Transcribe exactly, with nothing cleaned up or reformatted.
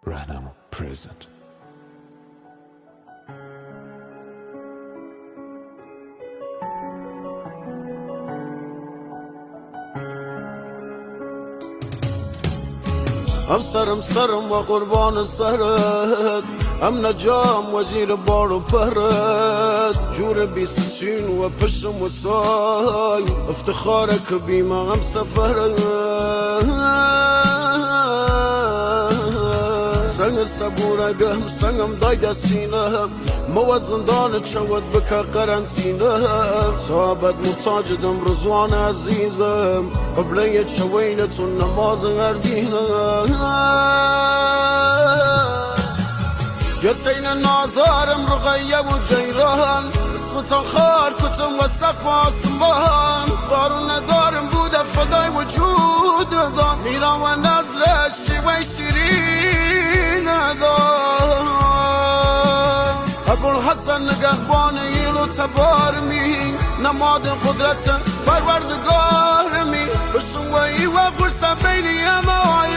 Rahnamo present. ام سرم سرم و قربان سرت، ام نجام وزیر بار و پرت، جور بیستین و پشم و سای، افتخارك بیما ام سفرت. سنگ سبورا گهم سنگم دایده سینه، موزندان چود بکا قرنطینه، صحابت متاجدم رزوان عزیزم، قبله چوینتون نماز اردینه. گتین نازارم رغیم و جیران، اسمتان خار کتم و سقف آسمان، بارو ندارم بوده فدای وجود دان، میرم و نظرش شیوه شیرین دان. ابوالحسن نگهبان ایل و تبارمی، نماد قدرت پروردگارمی، بشنوی و فرصه بینی اما